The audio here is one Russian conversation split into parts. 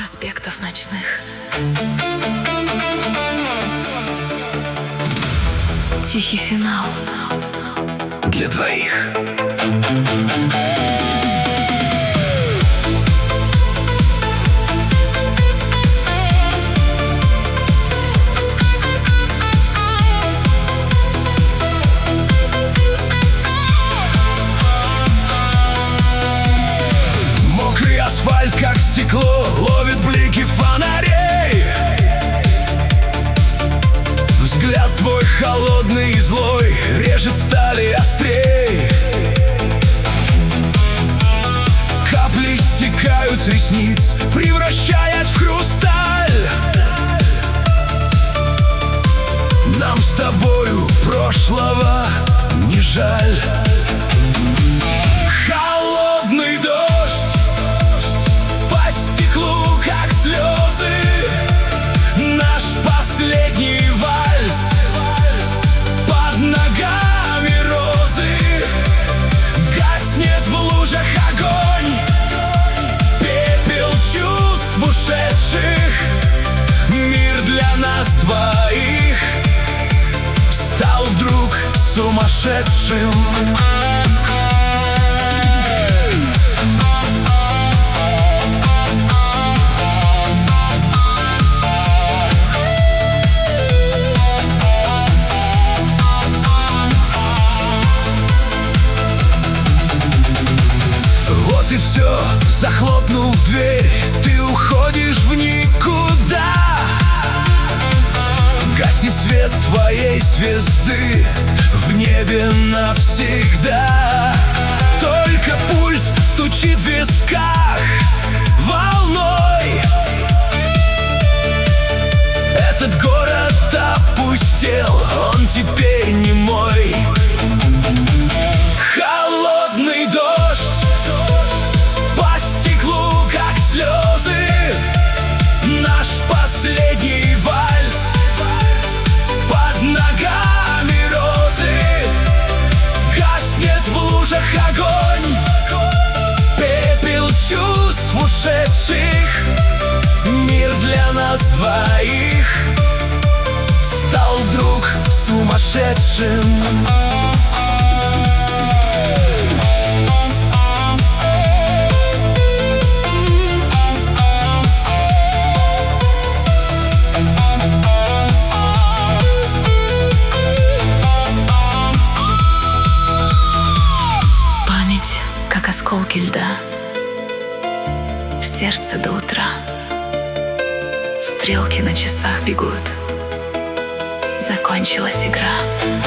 проспектов ночных. Тихий финал для двоих. Мокрый асфальт, как стекло, ловит блики фонарей. Взгляд твой холодный и злой режет стали острей. Капли стекают с ресниц, превращаясь в хрусталь. Нам с тобою прошлого не жаль. Холодный дождь по стеклу, как слезы. Наш последний вальс, под ногами розы. Гаснет в лужах огонь, пепел чувств ушедших. Мир для нас двоих стал вдруг сумасшедшим. Вот и все, захлопнув дверь, ты уходишь в никуда. Гаснет свет твоей звезды в небе навсегда. Только пульс стучит в висках волной. Этот город опустел, он теперь не мой. Холодный дождь по стеклу, как слезы. Наш последний вальс, под ногами розы. Гаснет в лужах огонь, пепел чувств ушедших. Мир для нас двоих стал вдруг сумасшедшим. Память, как осколки льда, в сердце до утра. Стрелки на часах бегут, закончилась игра.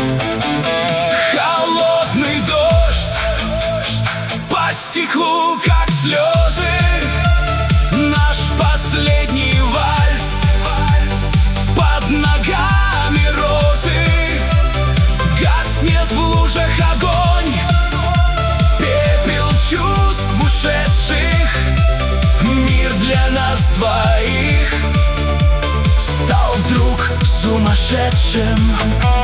Холодный дождь по стеклу, как слезы. Наш последний вальс, под ногами розы. Гаснет в лужах огонь, пепел чувств ушедших. Мир для нас двоих стал вдруг сумасшедшим.